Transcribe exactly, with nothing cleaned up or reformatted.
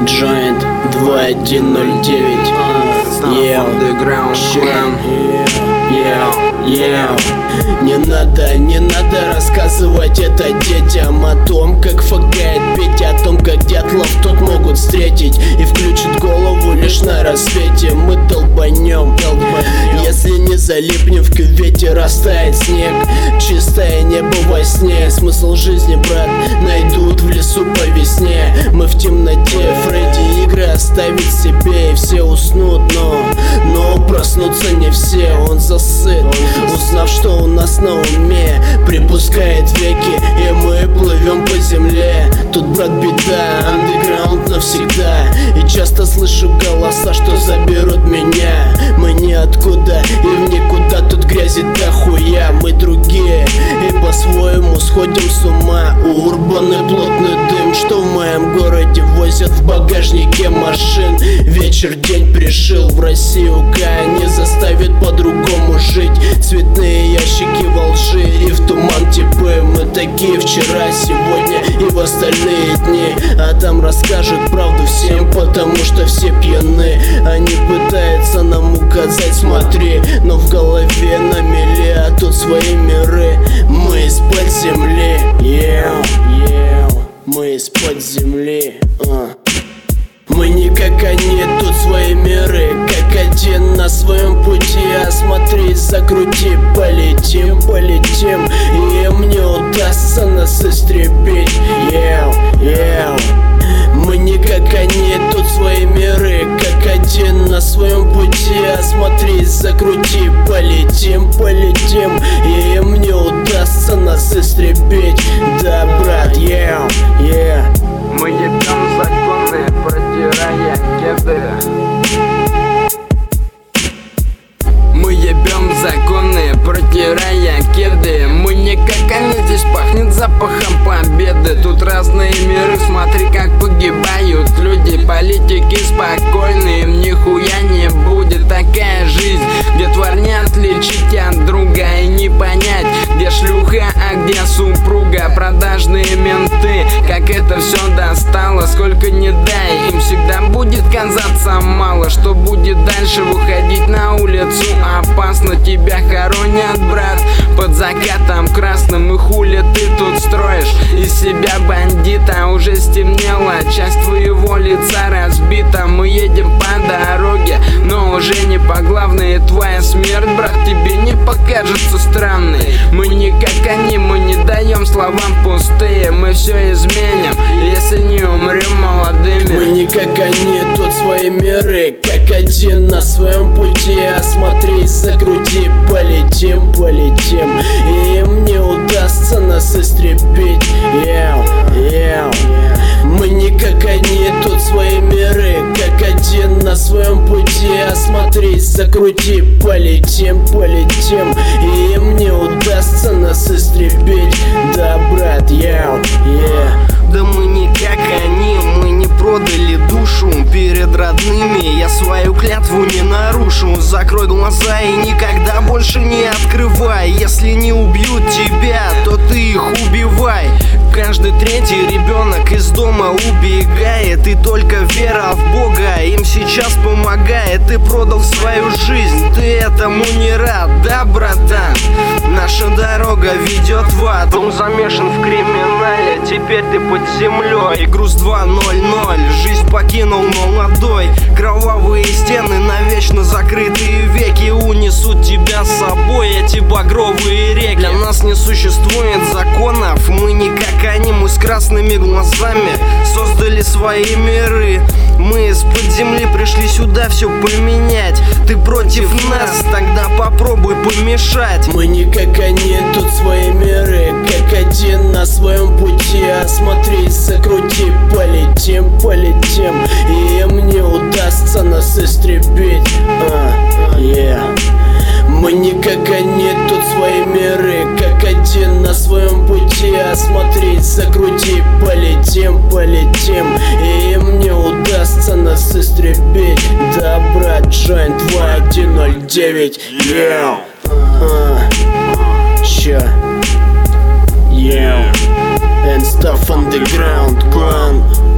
Joint два один ноль девять. Yeah, yeah, yeah. Не надо, не надо рассказывать это детям о том, как фагает Петя, о том, как дятлов тут могут встретить и включит голову лишь на рассвете. Мы долбанем, долбанем. Если не залипнем в кювете, растает снег, чистое небо во сне. Смысл жизни, брат, найдут в лесу по весне. Мы в темноте, Фредди игры оставить себе, и все уснут, но, но проснутся не все. Он засыт, узнав, что у нас на уме, припускает веки, и мы плывем по земле. Тут, брат, беда, андеграунд навсегда. И часто слышу голоса, что заберут меня. Мы ниоткуда и в никуда, тут грязи дохуя. Мы другие и по-своему сходим с ума. У урбаны плотный дым, что в моем городе возят в багажнике машин. Вечер, день пришил в Россию, не заставит по-другому жить. Цветные ящики во лжи и в туман типы. Мы такие вчера, сегодня и в остальные дни. А там расскажут правду всем, потому что все пьяны. Они пытаются нам указать, смотри, но в голове на мели, а тут свои миры. Мы из-под земли, yeah, yeah. Мы из-под земли, uh. Мы не как они, тут свои миры, как один на своем пути. Осмотри, закрути, полетим, полетим, и им не удастся нас истребить. Yeah, yeah. Мы не как они, тут свои миры, как один на своем пути. Осмотри, закрути, полетим, полетим, и им не удастся нас истребить. Да, брат, yeah, yeah. Мы ебем законы, протирая кеды. Мы ебем законы, протирая кеды. Мы не как они, здесь пахнет запахом победы. Тут разные миры, смотри, как погибают люди. Политики спокойные, им нихуя не будет. Такая жизнь, где тварь не отличить от друга и не понять, где шлюха, а где супруга. Продажные менты, как это все достало. Сколько не дай, им всегда будет казаться мало. Что будет дальше, выходить на улицу опасно. Тебя хоронят, брат, под закатом красным. И хули ты тут строишь из себя бандита? Уже стемнело, часть твоего лица разбита. Мы едем по дороге, но уже не по главной. Твоя смерть, брат, тебе не покажется странной. Мы не как они, мы не даем словам пустые. Мы все изменим, если не умрем молодыми. Мы не как они, тут свои миры, как один на своем пути. Осмотри, закрути, полетим, полетим, и им не удастся нас истребить. Yeah, yeah. Мы не как они, тут свои миры, как один на своем пути. Осмотри, закрути, полетим, полетим, и им не удастся нас истребить. Да, брат, yeah, yeah. Да мы не как они, мы не продали душу перед родными. Я свою клятву не нарушу. Закрой глаза и никогда больше не открывай. Если не убьют тебя, то ты их убивай. Каждый третий ребенок из дома убегает, и только вера в Бога им сейчас помогает. Ты продал свою жизнь, ты этому не рад, да, братан? Наша дорога ведет в ад. Он замешан в криминале, теперь ты под землей. Груз два ноль ноль, жизнь покинул молодой. Кровавые стены, навечно закрытые веки унесут тебя с собой, эти багровые реки. Для нас не существует законов, мы не как они, мы с красными глазами создали свои миры. Мы из-под земли пришли сюда все поменять. Ты против нас, тогда попробуй помешать. Мы не как они, тут свои миры, как один на своем пути. Осмотри, закрути, полетим, полетим, и им не удастся нас истребить. uh, yeah. Мы не как они, тут свои миры, как один на своем пути. Осмотри, закрути, полетим, полетим, и им не удастся нас истребить. Да, брат, Joint два один ноль девять. Yeah. uh, Чё? Yeah. And stuff on the ground, clan.